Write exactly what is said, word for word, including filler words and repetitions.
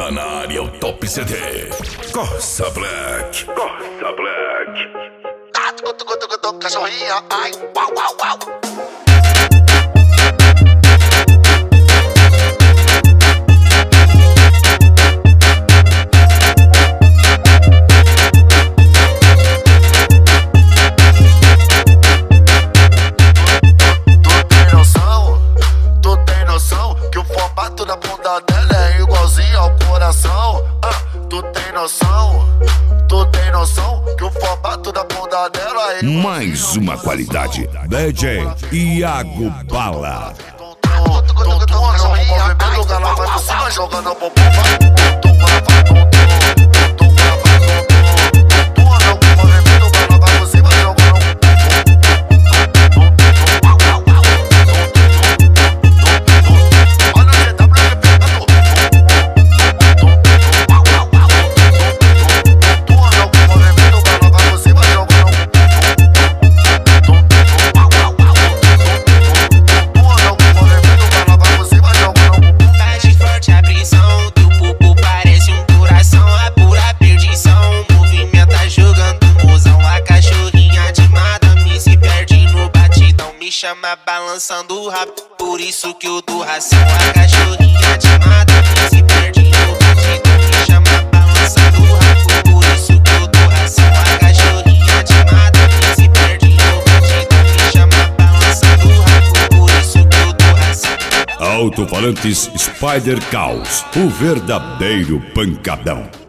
Tá na área o Top C D. Corsa Black. Corsa Black. Ah, tucu, tucu, tucu, tucu, cachorrinha. Ai, uau, uau, uau. Da bunda dela é igualzinho ao coração. Ah, tu tem noção? Tu tem noção que o formato da bunda dela é igualzinho. Mais uma qualidade. D J Iago Bala. Movimento, galera vai por cima jogando a popô. Chama balançando o rabo, por isso que eu dou ração. A cachorrinha de mata se perde no batidão. Me chama balançando o rabo, por isso que eu dou ração. A cachorrinha de mata se perde no batidão. Me chama balançando o rabo, por isso que eu dou ração. Alto-falantes Spider Caos, o verdadeiro pancadão.